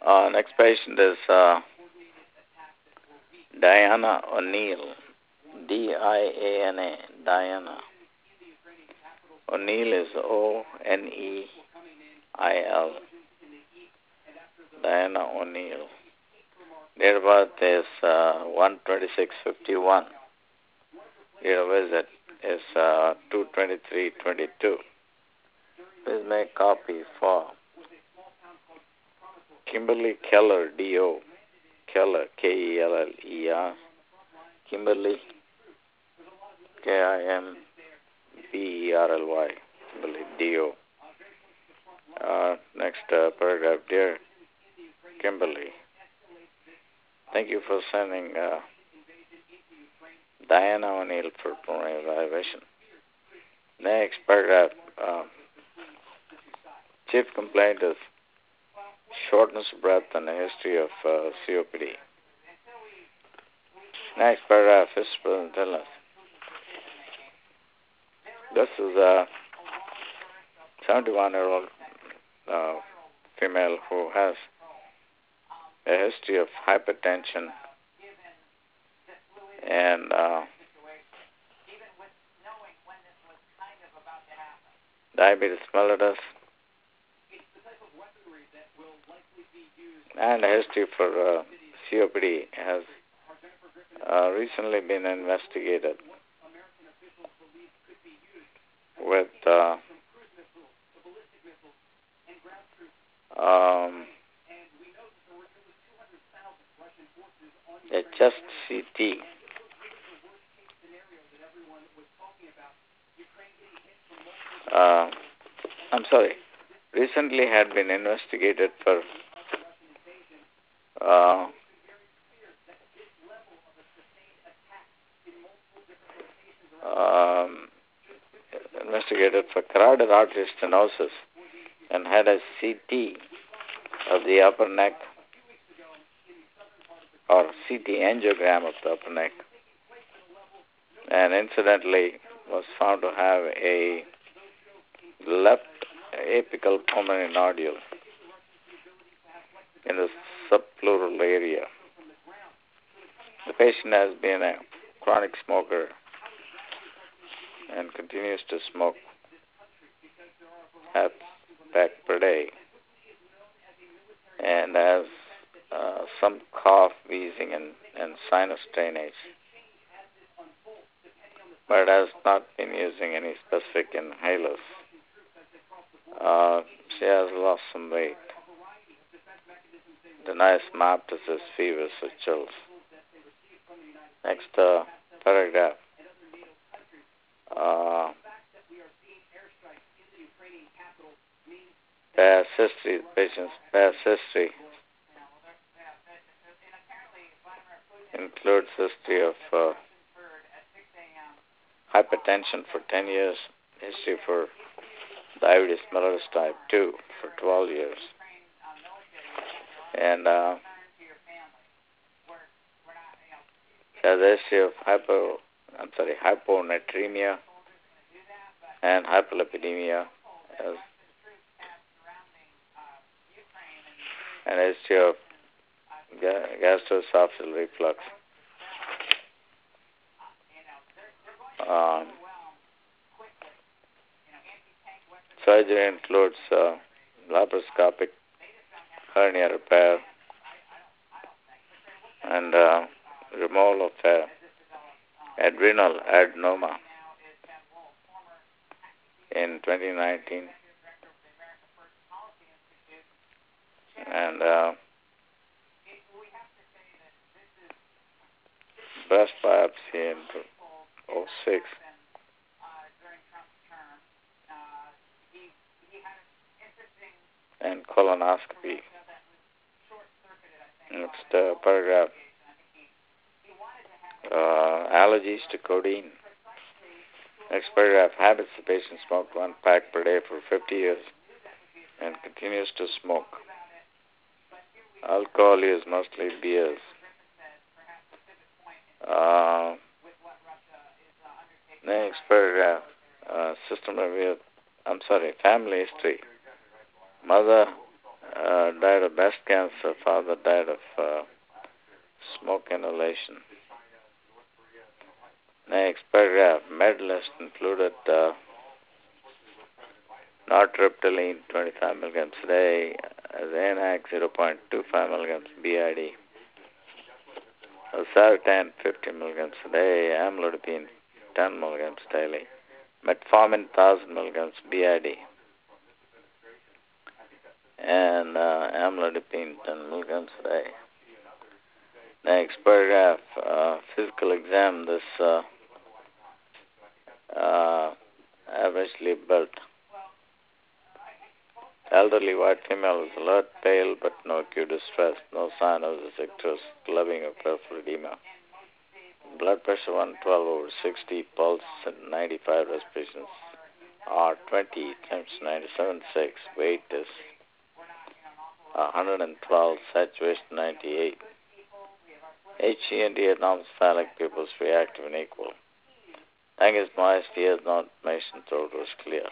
Next patient is Diana O'Neill. Diana. Diana. O'Neill is Oneil. Diana O'Neill. Date of birth is 1/26/51. Date of visit is 2/23/22. Please make copy for Kimberly Keller, D.O. Keller, Keller. Kimberly, Kimberly, Kimberly, D.O. Next paragraph. Dear Kimberly, thank you for sending Diana O'Neill for pulmonary evaluation. Next paragraph. Chief complaint is shortness of breath and a history of COPD. Next paragraph is present illness. This is a 71-year-old female who has a history of hypertension and diabetes mellitus and a history for COPD has recently been investigated with a chest CT. I'm sorry. Recently had been investigated for carotid artery stenosis and had a CT of the upper neck or CT angiogram of the upper neck, and incidentally was found to have a left apical pulmonary nodule in the subpleural area. The patient has been a chronic smoker and continues to smoke half pack per day and has some cough, wheezing, and sinus drainage, but has not been using any specific inhalers. She has lost some weight. Denies myoptosis, fevers, or chills. Next paragraph. Past history, patient's past history includes history of hypertension for 10 years, history for diabetes mellitus type 2 for 12 years, and has a history of hyponatremia and hyperlipidemia, and a history of gastroesophageal reflux. Surgery includes laparoscopic hernia repair and removal of adrenal adenoma in 2019, and breast biopsy in 2006. And colonoscopy. Next paragraph. Allergies to codeine. Next paragraph. Habits. The patient smoked 1 pack per day for 50 years and continues to smoke. Alcohol use, mostly beers. Next paragraph. Family history. Mother died of breast breast cancer. Father died of smoke inhalation. Next paragraph. Medalist included nortriptyline 25 milligrams a day, Xanax 0.25 milligrams BID, Sartan 50 milligrams a day, amlodipine 10 milligrams daily, metformin 1000 milligrams BID, and amlodipine 10 milligrams a day. Next paragraph, physical exam. This averagely built elderly white female is alert, pale, but no acute distress, no sign of the icterus, clubbing, or peripheral edema. Blood pressure 112 over 60, pulse 95, respirations are 20 times 97.6, weight is 112, saturation 98. HE&D atmospheric pupils reactive and equal. Tongue is moist, ears not moist, and throat was clear.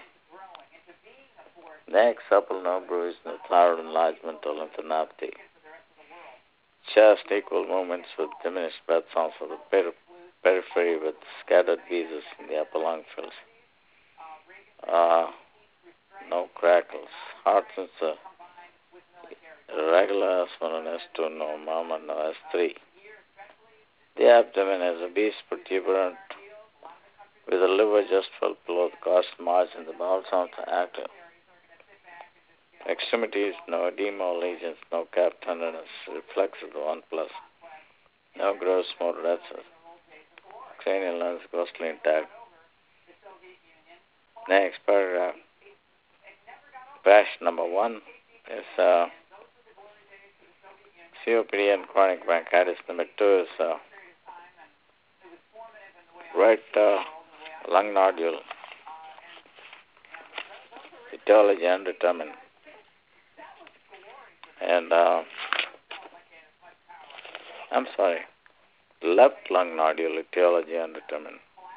Neck supple, no bruise, no thyroid enlargement or lymphadenopathy. Chest equal movements with diminished breath sounds of the periphery with scattered wheezes in the upper lung fills. No crackles. Heart sensor irregular, S1 and S2, no murmur, no S3. The abdomen is obese, protuberant, with the liver just fell below the cost margin. The bowel sounds are active. Extremities, no edema or lesions, no calf tenderness, reflexive 1+, no gross motor deficit. Cranial lens grossly intact. Next paragraph. Patch number 1 is COPD and chronic bronchitis. Number 2 is right lung nodule, etiology undetermined. And left lung nodule, etiology undetermined.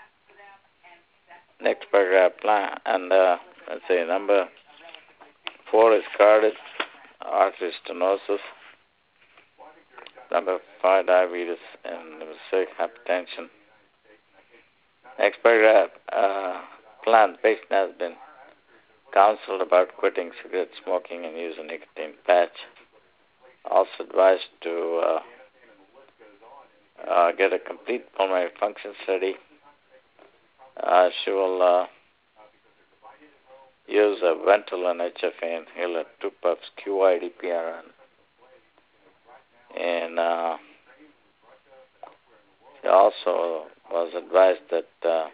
Next paragraph, plan, and let's say number 4 is carotid artery stenosis. Number 5, diabetes, and number 6, hypertension. Next paragraph, plan. Patient has been counseled about quitting cigarette smoking and use a nicotine patch. Also advised to get a complete pulmonary function study. She will use a Ventolin HFA inhaler, 2 puffs QIDPRN. And she also was advised that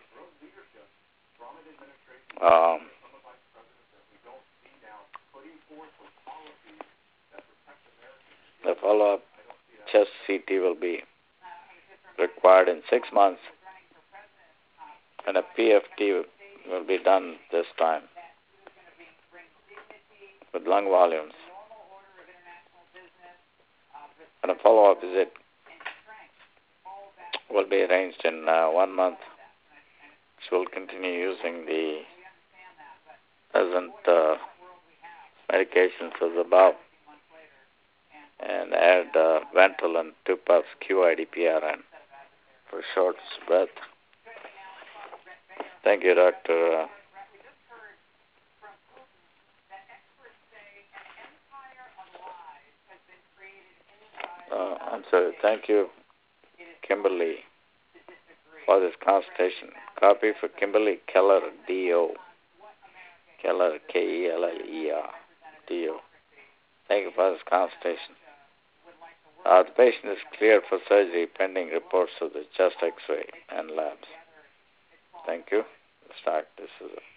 the follow-up chest CT will be required in 6 months, and a PFT will be done this time with lung volumes. And a follow-up visit will be arranged in 1 month. She will continue using the present medications as above and add Ventolin 2 puffs QIDPRN for short breath. Thank you, Dr. Thank you, Kimberly, for this consultation. Copy for Kimberly Keller, D.O. Keller, K-E-L-L-E-R, D.O. Thank you for this consultation. The patient is cleared for surgery pending reports of the chest X-ray and labs. Thank you. Let's start. This is